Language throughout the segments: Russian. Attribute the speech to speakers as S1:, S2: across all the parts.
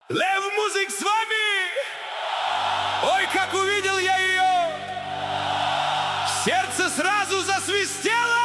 S1: Лев Музик с вами! Ой, как увидел я ее! Сердце сразу засвистело!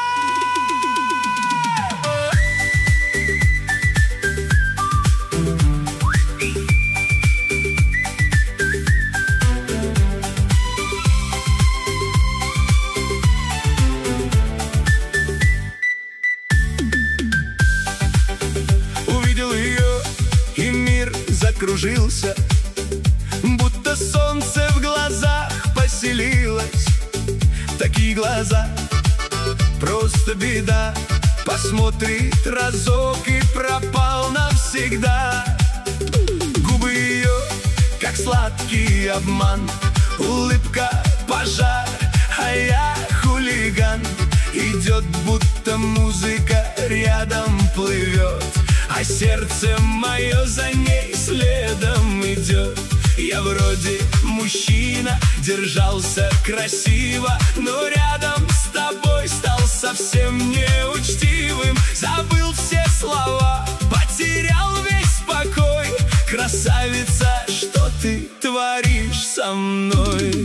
S1: Увидел ее, и мир закружился, будто солнце в глазах поселилось. Такие глаза, просто беда. Посмотрит разок и пропал навсегда. Губы ее, как сладкий обман, улыбка пожар, а я хулиган. Идет, будто музыка рядом плывет, а сердце мое за ней следом идет. Я вроде мужчина, держался красиво, но рядом с тобой стал совсем неучтивым. Забыл все слова, потерял весь покой. Красавица, что ты творишь со мной?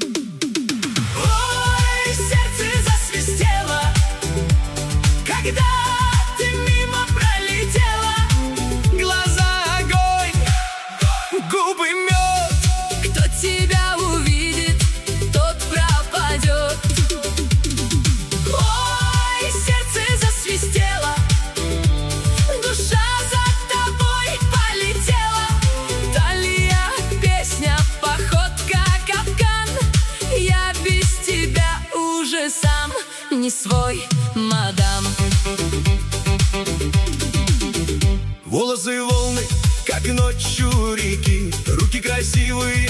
S1: Ой, сердце засвистело, когда ты мимо пролетела. Глаза огонь, губы мед.
S2: Кто тебя увидит, тот пропадет. Ой, сердце засвистело, душа за тобой полетела. Талия, песня, походка, капкан. Я без тебя уже сам не свой, мадам.
S1: Волосы волны, как ночью реки, руки красивые,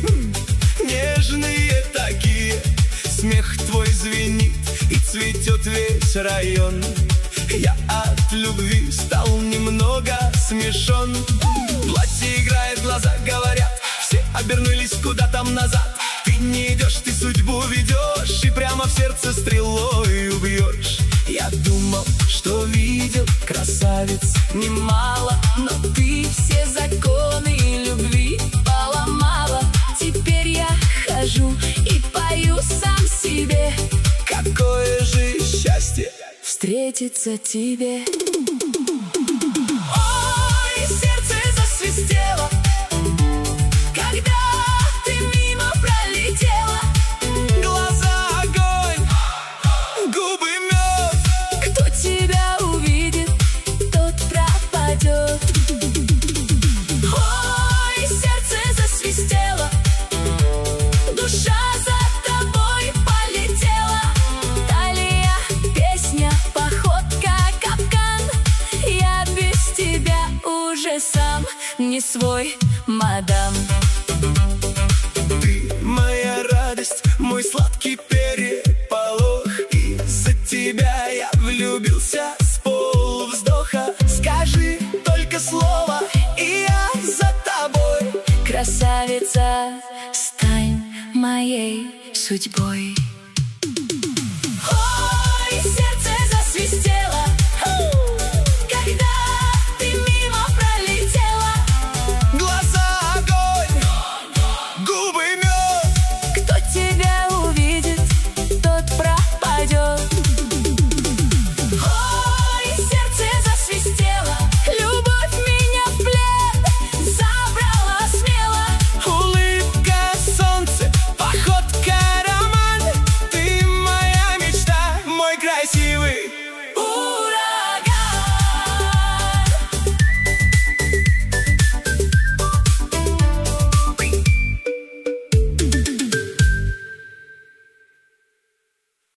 S1: нежные такие. Смех твой звенит, и цветет весь район. Я от любви стал немного смешон. Платье играет, глаза говорят, все обернулись куда там назад. Ты не идешь, ты судьбу ведешь, и прямо в сердце стрелой убьешь. Я думал, что видел красавиц немало, но ты все законы любви поломала. Теперь я хожу и пою сам себе. Какое же счастье
S2: Встретиться тебе. Ой, сердце засвистело, когда ты мимо пролетела.
S1: глаза огонь, губы мед.
S2: Кто тебя увидит, тот пропадет. Ой, сердце засвистело, душа за тобой полетела. Талия, песня, походка, капкан. Я без тебя уже сам не свой, мадам.
S1: Ты моя радость, мой сладкий переполох. Из-за тебя я влюбился с полвздоха. Скажи только слово, и я за тобой.
S2: Красавица, стань моей судьбой.